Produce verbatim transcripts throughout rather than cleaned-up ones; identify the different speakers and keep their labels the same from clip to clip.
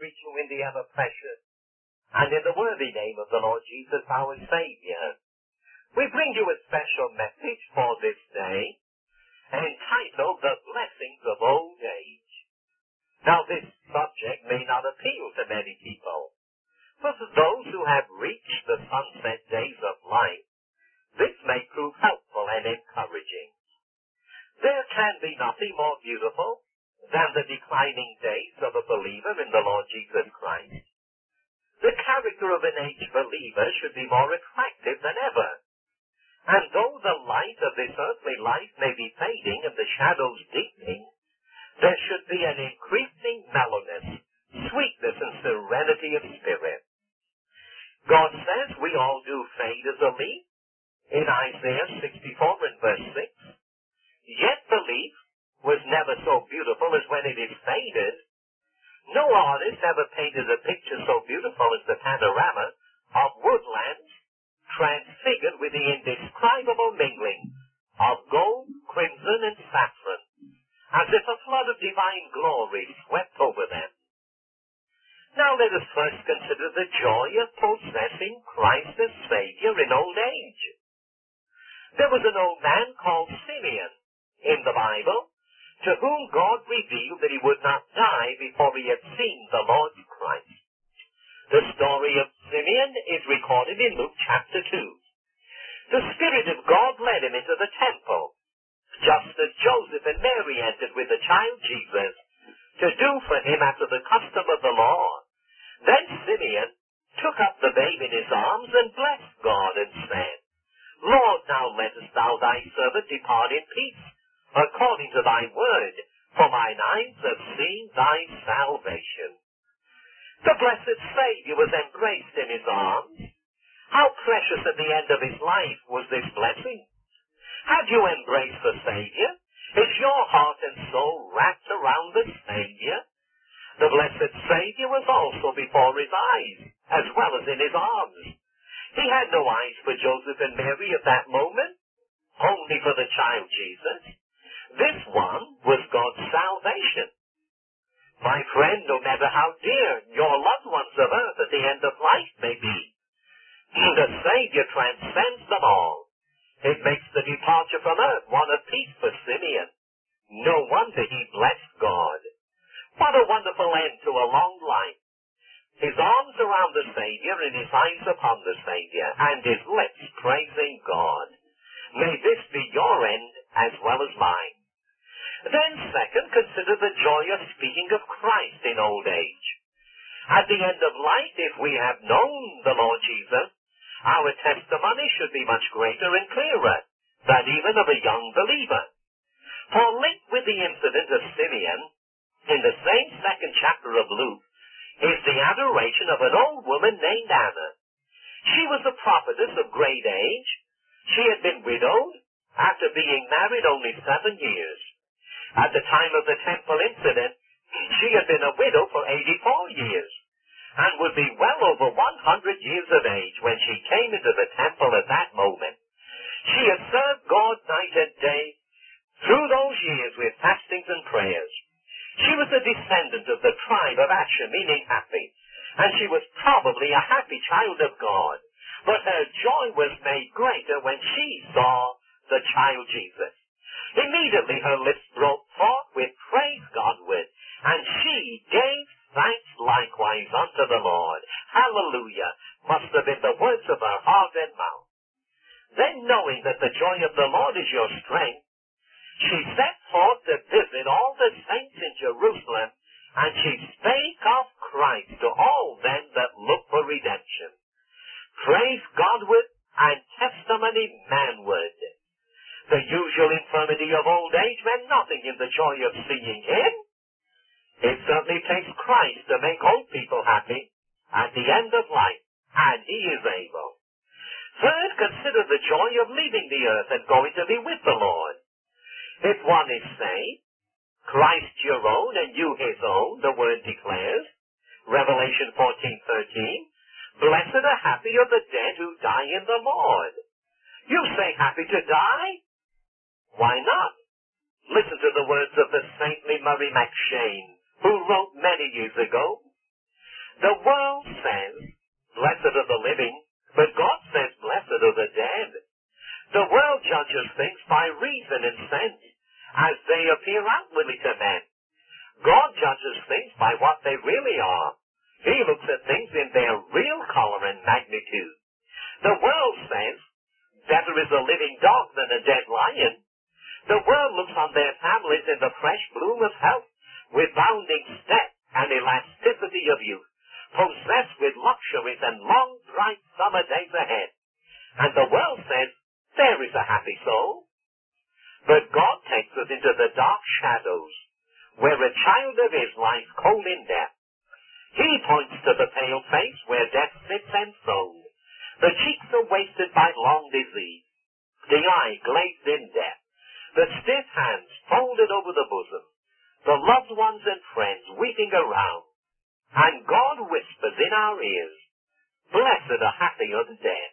Speaker 1: greet you in the ever-precious and in the worthy name of the Lord Jesus, our Savior. We bring you a special message for this day, entitled The Blessings of Old Age. Now, this subject may not appeal to many people, but for those who have reached the sunset days of life, this may prove helpful and encouraging. There can be nothing more beautiful than the declining days of a believer in the Lord Jesus Christ. The character of an aged believer should be more attractive than ever. And though the light of this earthly life may be fading and the shadows deepening, there should be an increasing mellowness, sweetness, and serenity of spirit. God says we all do fade as a leaf in Isaiah sixty-four and verse six. Yet the leaf was never so beautiful as when it is faded. No artist ever painted a picture so beautiful as the panorama of woodlands transfigured with the indescribable mingling of gold, crimson, and saffron, as if a flood of divine glory swept over them. Now let us first consider the joy of possessing Christ as Savior in old age. There was an old man called Simeon in the Bible, to whom God revealed that he would not die before he had seen the Lord Christ. The story of Simeon is recorded in Luke chapter two. The Spirit of God led him into the temple, just as Joseph and Mary entered with the child Jesus, to do for him after the custom of the law. Then Simeon took up the babe in his arms and blessed God and said, Lord, now lettest thou thy servant depart in peace, according to thy word, for mine eyes have seen thy salvation. The blessed Savior was embraced in his arms. How precious at the end of his life was this blessing. Have you embraced the Savior? Is your heart and soul wrapped around the Savior? The blessed Savior was also before his eyes, as well as in his arms. He had no eyes for Joseph and Mary at that moment, only for the child Jesus. This one was God's salvation. My friend, no matter how dear your loved ones of earth at the end of life may be, the Savior transcends them all. It makes the departure from earth one of peace for Simeon. No wonder he blessed God. What a wonderful end to a long life. His arms around the Savior and his eyes upon the Savior, and his lips praising God. May this be your end as well as mine. Then, second, consider the joy of speaking of Christ in old age. At the end of life, if we have known the Lord Jesus, our testimony should be much greater and clearer than even of a young believer. For linked with the incident of Simeon, in the same second chapter of Luke, is the adoration of an old woman named Anna. She was a prophetess of great age. She had been widowed after being married only seven years. At the time of the temple incident, she had been a widow for eighty-four years, and would be well over one hundred years of age when she came into the temple at that moment. She had served God night and day through those years with fastings and prayers. She was a descendant of the tribe of Asher, meaning happy, and she was probably a happy child of God. But her joy was made greater when she saw the child Jesus. Immediately her lips broke forth with praise Godward, and she gave thanks likewise unto the Lord. Hallelujah must have been the words of her heart and mouth. Then, knowing that the joy of the Lord is your strength, she set forth to visit all the saints in Jerusalem, and she spake of Christ to all them that look for redemption. Praise Godward and testimony manward. The usual infirmity of old age meant nothing in the joy of seeing him. It certainly takes Christ to make old people happy at the end of life, and he is able. Third, consider the joy of leaving the earth and going to be with the Lord. If one is saved, Christ your own and you his own, the word declares, Revelation fourteen thirteen, blessed or happy are the dead who die in the Lord. You say happy to die? Why not? Listen to the words of the saintly Murray McCheyne, who wrote many years ago, The world says, blessed are the living, but God says, blessed are the dead. The world judges things by reason and sense, as they appear outwardly to men. God judges things by what they really are. He looks at things in their real color and magnitude. The world says, better is a living dog than a dead lion. The world looks on their families in the fresh bloom of health, with bounding step and elasticity of youth, possessed with luxuries and long, bright summer days ahead. And the world says, there is a happy soul. But God takes us into the dark shadows, where a child of his lies cold in death. He points to the pale face where death sits enthroned. The cheeks are wasted by long disease, the eye glazed in death, the stiff hands folded over the bosom, the loved ones and friends weeping around. And God whispers in our ears, blessed are happy are the dead.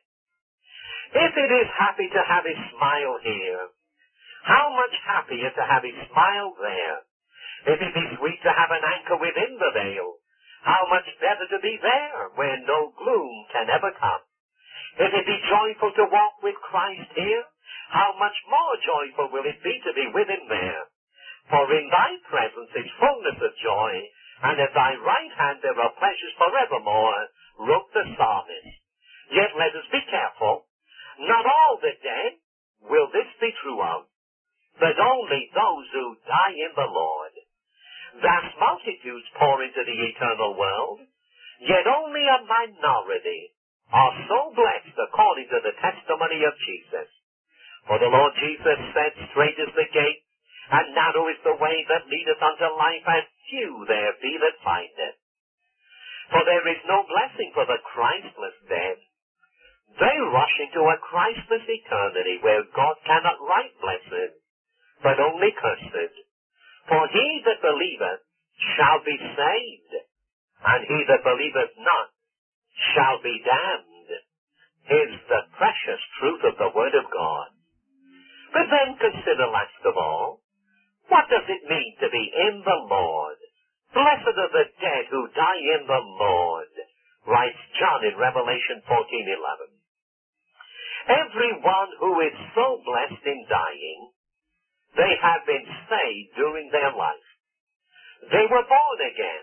Speaker 1: If it is happy to have his smile here, how much happier to have his smile there. If it is sweet to have an anchor within the veil, how much better to be there where no gloom can ever come. If it be joyful to walk with Christ here, how much more joyful will it be to be with him there. For in thy presence is fullness of joy, and at thy right hand there are pleasures forevermore, wrote the psalmist. Yet let us be careful. Not all the dead will this be true of, but only those who die in the Lord. Vast multitudes pour into the eternal world, yet only a minority are so blessed according to the testimony of Jesus. For the Lord Jesus said, straight is the gate, and narrow is the way that leadeth unto life, and few there be that find it. For there is no blessing for the Christless dead. They rush into a Christless eternity where God cannot write blessed, but only cursed. For he that believeth shall be saved, and he that believeth not shall be damned. Is the precious truth of the Word of God. But then consider last of all, what does it mean to be in the Lord? Blessed are the dead who die in the Lord, writes John in Revelation fourteen eleven. Everyone who is so blessed in dying, they have been saved during their life. They were born again.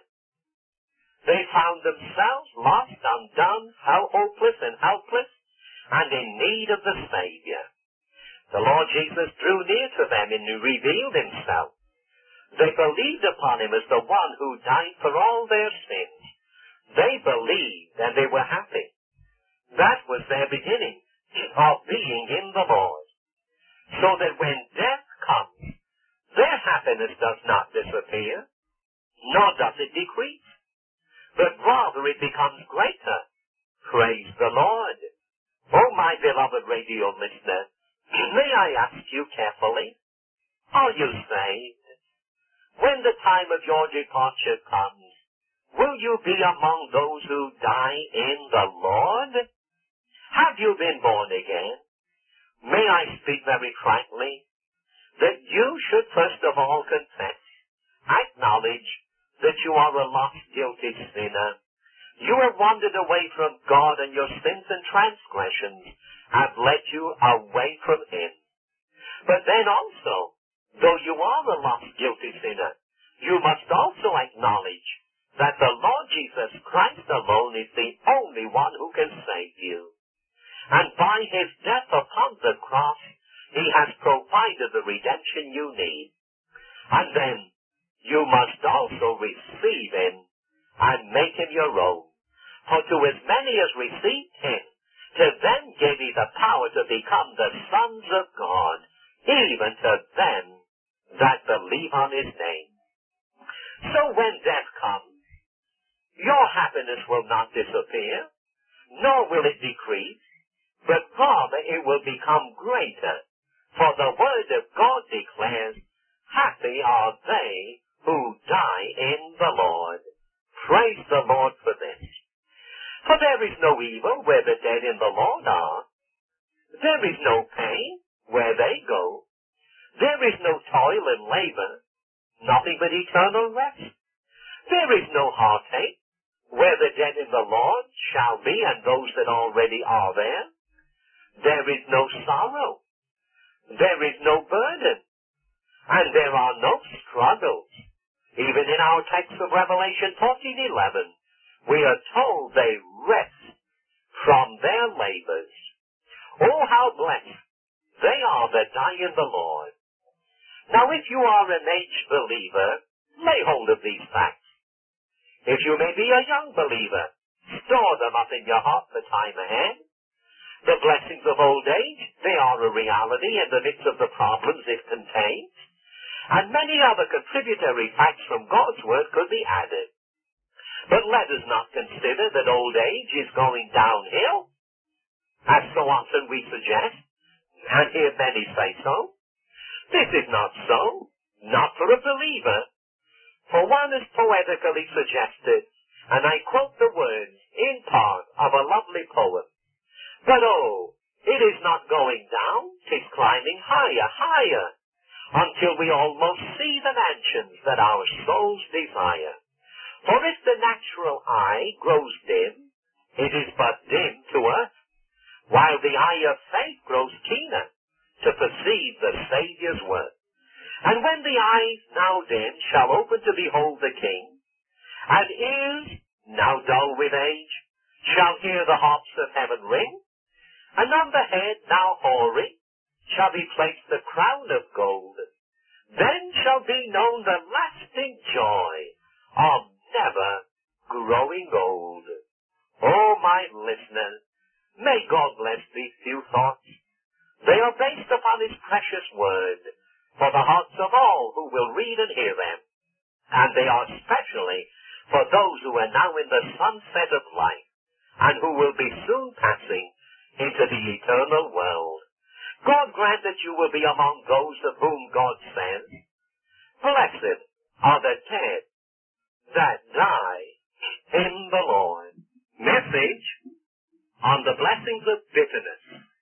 Speaker 1: They found themselves lost, undone, how hopeless and helpless, and in need of the Savior. The Lord Jesus drew near to them and revealed himself. They believed upon him as the one who died for all their sins. They believed and they were happy. That was their beginning of being in the Lord. So that when death comes, their happiness does not disappear, nor does it decrease, but rather it becomes greater. Praise the Lord. Oh, my beloved radio listener, may I ask you carefully, are you saved? When the time of your departure comes, will you be among those who die in the Lord? Have you been born again? May I speak very frankly, that you should first of all confess, acknowledge that you are a lost, guilty sinner. You have wandered away from God, and your sins and transgressions have led you away from him. But then also, though you are a lost, guilty sinner, you must also acknowledge that the Lord Jesus Christ alone is the only one who can save you. And by his death upon the cross, he has provided the redemption you need. And then, you must also receive him and make him your own. For to as many as received him, to them gave he the power to become the sons of God, even to them that believe on his name. So when death comes, your happiness will not disappear, nor will it decrease, but rather it will become greater. For the Word of God declares, happy are they who die in the Lord. Praise the Lord for this. For there is no evil where the dead in the Lord are. There is no pain where they go. There is no toil and labor, nothing but eternal rest. There is no heartache where where the dead in the Lord shall be, and those that already are there, there is no sorrow, there is no burden, and there are no struggles. Even in our text of Revelation fourteen eleven, we are told they rest from their labors. Oh, how blessed they are that die in the Lord. Now, if you are an aged believer, lay hold of these facts. If you may be a young believer, store them up in your heart for time ahead. The blessings of old age, they are a reality in the midst of the problems it contains. And many other contributory facts from God's Word could be added. But let us not consider that old age is going downhill, as so often we suggest, and hear many say so. This is not so, not for a believer. For one has poetically suggested, and I quote the words in part of a lovely poem, but oh, it is not going down, 'tis climbing higher, higher, until we almost see the mansions that our souls desire. For if the natural eye grows dim, it is but dim to us, while the eye of faith grows keener to perceive the Saviour's work. And when the eyes now dim shall open to behold the King, and ears now dull with age shall hear the harps of heaven ring, and on the head now hoary shall be placed the crown of gold, then shall be known the lasting joy of never growing old. Oh, my listener, may God bless these few thoughts. They are based upon His precious word for the hearts of all who will read and hear them. And they are specially for those who are now in the sunset of life and who will be soon passing into the eternal world. God grant that you will be among those of whom God says, "Blessed are the dead that die in the Lord." Message on the blessings of bitterness.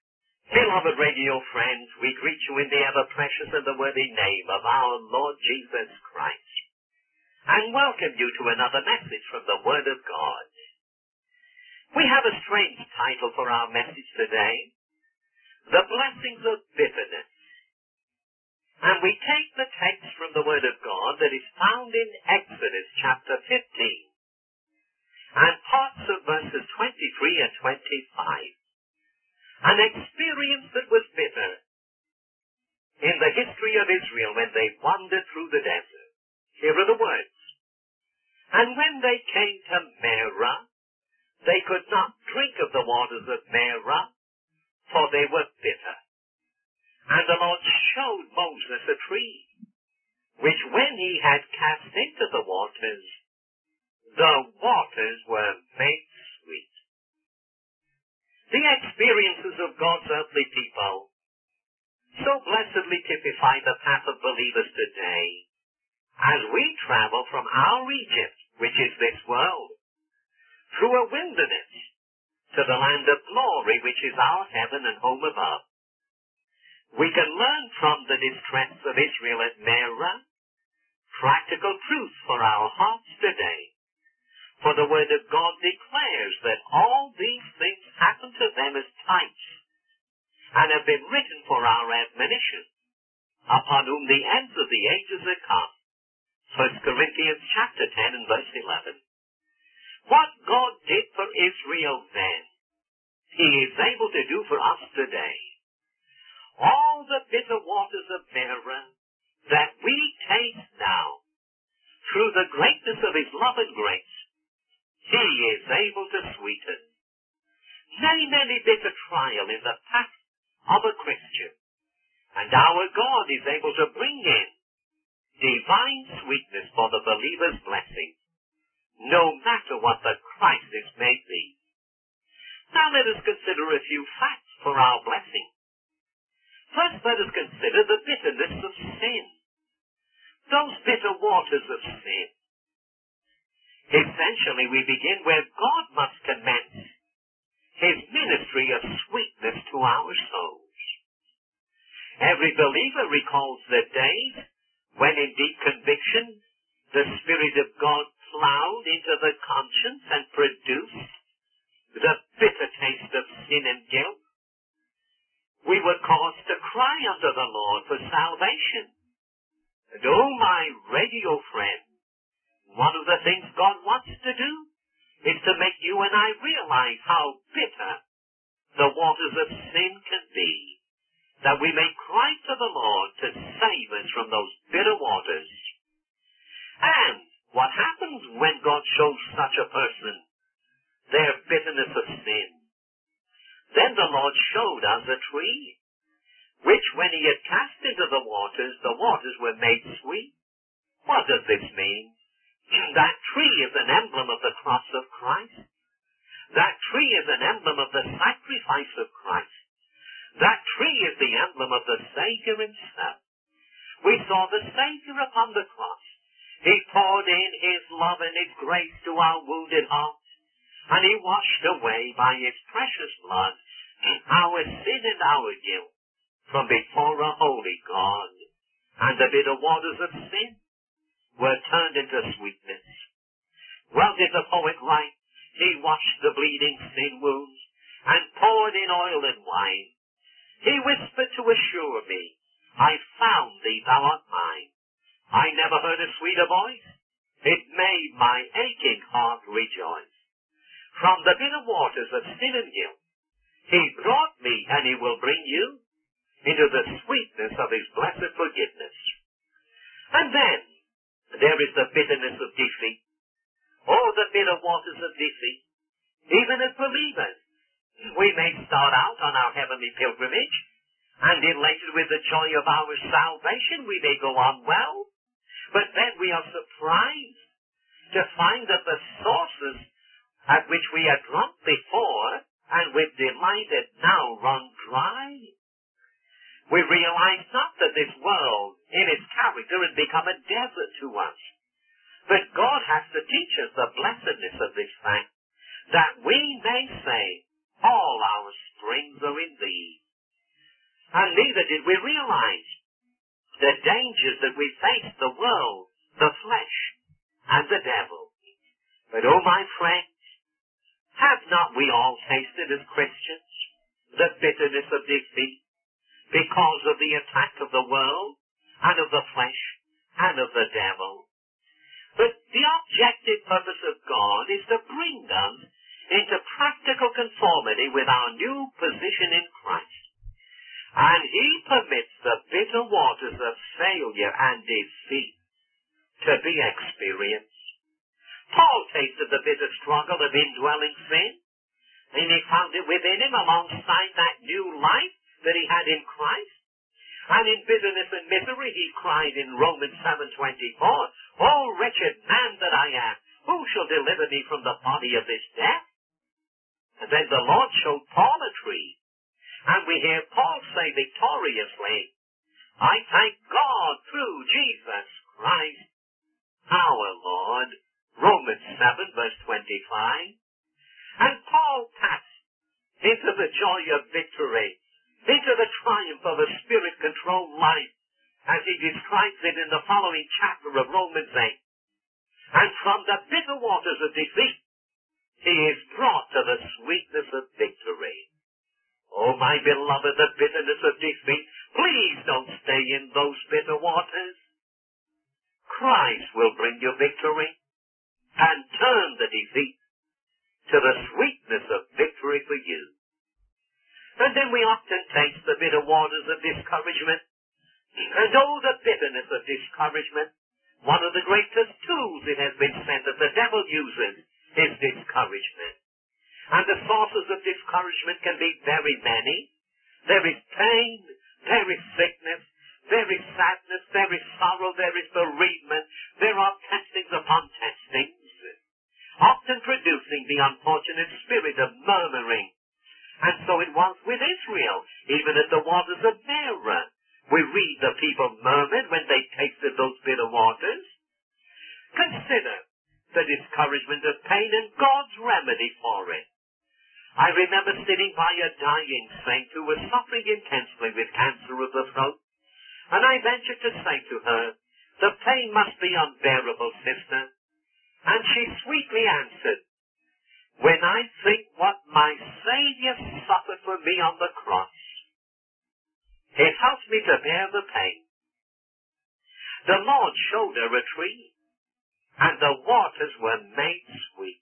Speaker 1: Beloved radio friends, we greet you in the ever-precious and the worthy name of our Lord Jesus Christ, and welcome you to another message from the Word of God. We have a strange title for our message today, The Blessings of Bitterness. And we take the text from the Word of God that is found in Exodus chapter fifteen, and parts of verses twenty-three and twenty-five. An experience that was bitter in the history of Israel when they wandered through the desert. Here are the words. And when they came to Merah, they could not drink of the waters of Merah, for they were bitter. And the Lord showed Moses a tree, which when he had cast into the waters, the waters were made sweet. The experiences of God's earthly people so blessedly typify the path of believers today as we travel from our Egypt, which is this world, through a wilderness to the land of glory, which is our heaven and home above. We can learn from the distress of Israel at Merah practical truths for our hearts today. For the Word of God declares that all these things happen to them as types and have been written for our admonition, upon whom the ends of the ages are come. First Corinthians chapter ten and verse eleven. What God did for Israel then, He is able to do for us today. All the bitter waters of Merah that we taste now, through the greatness of His love and grace, He is able to sweeten. Many, many bitter trial in the path of a Christian, and our God is able to bring in divine sweetness for the believer's blessing, no matter what the crisis may be. Now let us consider a few facts for our blessing. First, let us consider the bitterness of sin. Those bitter waters of sin. Essentially, we begin where God must commence His ministry of sweetness to our souls. Every believer recalls the days when in deep conviction the Spirit of God plowed into the conscience and produced the bitter taste of sin and guilt, we were caused to cry unto the Lord for salvation. And oh, my radio friend, one of the things God wants to do is to make you and I realize how bitter the waters of sin can be, that we may cry to the Lord to save us from those bitter waters. And what happens when God shows such a person their bitterness of sin? Then the Lord showed us a tree, which when he had cast into the waters, the waters were made sweet. What does this mean? That tree is an emblem of the cross of Christ. That tree is an emblem of the sacrifice of Christ. That tree is the emblem of the Savior himself. We saw the Savior upon the cross. He poured in his love and his grace to our wounded hearts, and he washed away by his precious blood our sin and our guilt from before a holy God. And the bitter waters of sin were turned into sweetness. Well did the poet write, he washed the bleeding sin wounds and poured in oil and wine. He whispered to assure me, I found thee, thou art mine. I never heard a sweeter voice. It made my aching heart rejoice. From the bitter waters of sin and guilt, he brought me, and he will bring you into the sweetness of his blessed forgiveness. And then there is the bitterness of defeat. Oh, the bitter waters of defeat. Even as believers, we may start out on our heavenly pilgrimage, and elated with the joy of our salvation, we may go on well, but then we are surprised to find that the sources at which we had drunk before and with delight had now run dry. We realize not that this world, in its character, has become a desert to us. But God has to teach us the blessedness of this fact, that we may say, all our springs are in thee. And neither did we realize the dangers that we face the world, the flesh, and the devil. But, oh, my friends, have not we all tasted as Christians the bitterness of defeat because of the attack of the world and of the flesh and of the devil? But the objective purpose of God is to bring us into practical conformity with our new position in Christ. And he permits the bitter waters of failure and defeat to be experienced. Paul tasted the bitter struggle of indwelling sin, and he found it within him alongside that new life that he had in Christ. And in bitterness and misery he cried in Romans seven twenty-four, O wretched man that I am, who shall deliver me from the body of this death? And then the Lord showed Paul a tree, and we hear Paul say victoriously, I thank God through Jesus Christ our Lord. Romans seven verse twenty-five. And Paul passed into the joy of victory, into the triumph of a spirit-controlled life, as he describes it in the following chapter of Romans eight. And from the bitter waters of defeat, he is brought to the sweetness of victory. Oh, my beloved, the bitterness of defeat, please don't stay in those bitter waters. Christ will bring you victory and turn the defeat to the sweetness of victory for you. And then we often taste the bitter waters of discouragement. And oh, the bitterness of discouragement. One of the greatest tools it has been said that the devil uses is discouragement. And the sources of discouragement can be very many. There is pain, there is sickness, there is sadness, there is sorrow, there is bereavement, there are testings upon testings, often producing the unfortunate spirit of murmuring. And so it was with Israel, even at the waters of Meribah. We read the people murmured when they tasted those bitter waters. Consider the discouragement of pain and God's remedy for it. I remember sitting by a dying saint who was suffering intensely with cancer of the throat, and I ventured to say to her, the pain must be unbearable, sister. And she sweetly answered, when I think what my Savior suffered for me on the cross, it helps me to bear the pain. The Lord showed her a tree, and the waters were made sweet.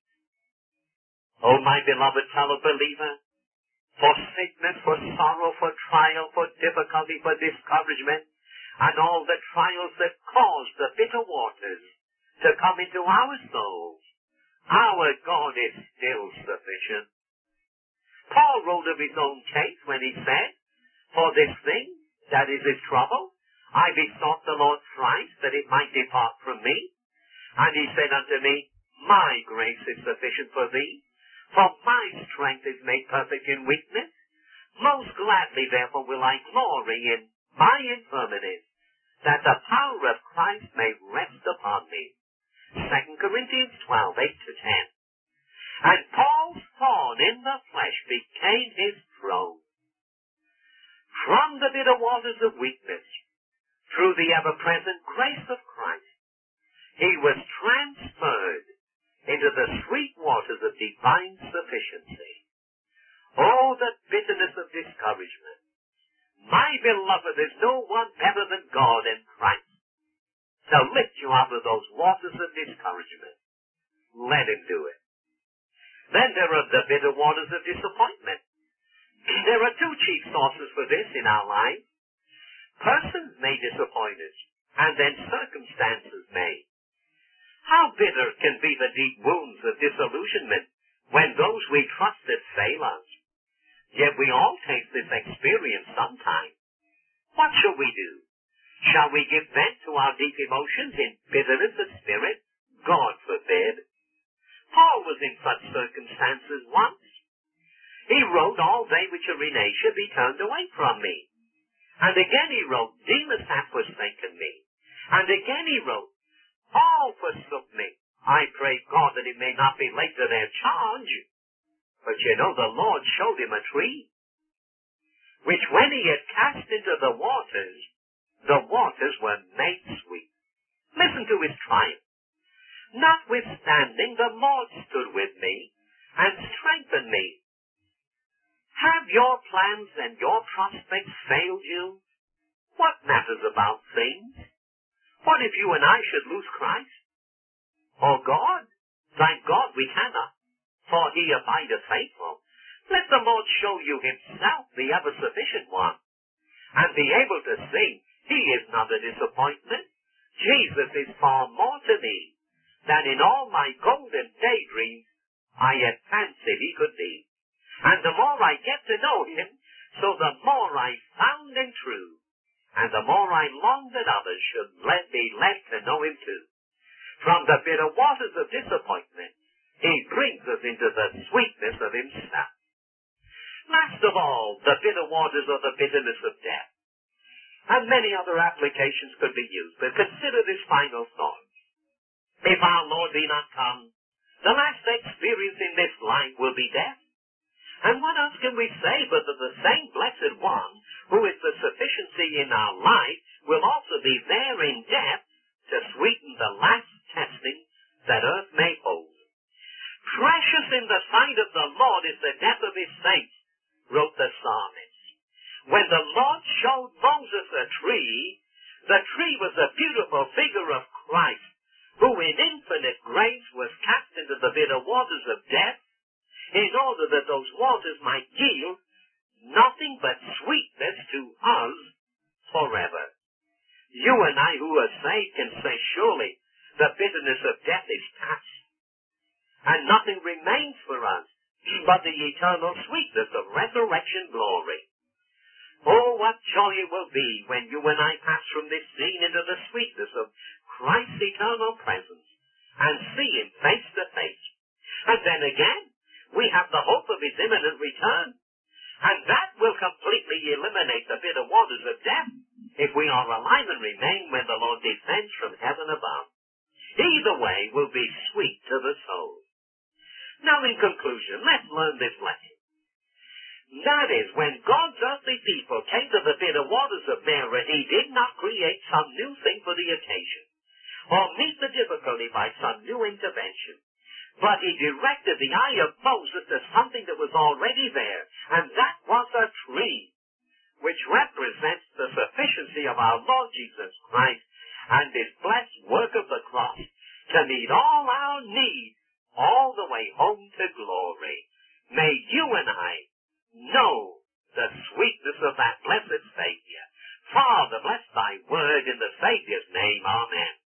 Speaker 1: Oh, my beloved fellow believer, for sickness, for sorrow, for trial, for difficulty, for discouragement, and all the trials that cause the bitter waters to come into our souls, our God is still sufficient. Paul wrote of his own case when he said, for this thing, that is his trouble, I besought the Lord thrice that it might depart from me. And he said unto me, my grace is sufficient for thee, for my strength is made perfect in weakness. Most gladly, therefore, will I glory in my infirmities, that the power of Christ may rest upon me. Second Corinthians twelve, eight to ten. And Paul's thorn in the flesh became his throne. From the bitter waters of weakness, through the ever-present grace of Christ, he was transferred into the sweet waters of divine sufficiency. Oh, the bitterness of discouragement. My beloved, there's no one better than God and Christ to lift you out of those waters of discouragement. Let him do it. Then there are the bitter waters of disappointment. There are two chief sources for this in our lives. Persons may disappoint us, and then circumstances may. How bitter can be the deep wounds of disillusionment when those we trusted fail us. Yet we all taste this experience sometime. What shall we do? Shall we give vent to our deep emotions in bitterness of spirit? God forbid. Paul was in such circumstances once. He wrote, all they which are in Asia be turned away from me. And again he wrote, Demas hath forsaken me. And again he wrote, all forsook me. I pray God that it may not be laid to their charge. But you know, the Lord showed him a tree, which when he had cast into the waters, the waters were made sweet. Listen to his triumph. Notwithstanding, the Lord stood with me and strengthened me. Have your plans and your prospects failed you? What matters about things? What if you and I should lose Christ? Or God? Thank God we cannot, for he abideth faithful. Let the Lord show you himself, the ever-sufficient one, and be able to see he is not a disappointment. Jesus is far more to me than in all my golden daydreams I had fancied he could be. And the more I get to know him, so the more I found him true, and the more I long that others should let be led to know him too. From the bitter waters of disappointment, he brings us into the sweetness of himself. Last of all, the bitter waters are the bitterness of death. And many other applications could be used, but consider this final thought. If our Lord be not come, the last experience in this life will be death. And what else can we say but that the same blessed one who is the sufficiency in our life will also be there in death to sweeten the last testing that earth may hold. Precious in the sight of the Lord is the death of his saints, wrote the psalmist. When the Lord showed Moses a tree, the tree was a beautiful figure of Christ, who in infinite grace was cast into the bitter waters of death, in order that those waters might yield nothing but sweetness to us forever. You and I who are saved can say, surely the bitterness of death is past, and nothing remains for us but the eternal sweetness of resurrection glory. Oh, what joy it will be when you and I pass from this scene into the sweetness of Christ's eternal presence and see him face to face. And then again, we have the hope of his imminent return. And that will completely eliminate the bitter waters of death if we are alive and remain when the Lord descends from heaven above. Either way will be sweet to the soul. Now in conclusion, let's learn this lesson. That is, when God's earthly people came to the bitter waters of Meribah, he did not create some new thing for the occasion. or meet the difficulty by some new intervention. But he directed the eye of Moses to something that was already there, and that was a tree, which represents the sufficiency of our Lord Jesus Christ and his blessed work of the cross to meet all our needs all the way home to glory. May you and I know the sweetness of that blessed Savior. Father, bless thy word in the Savior's name. Amen.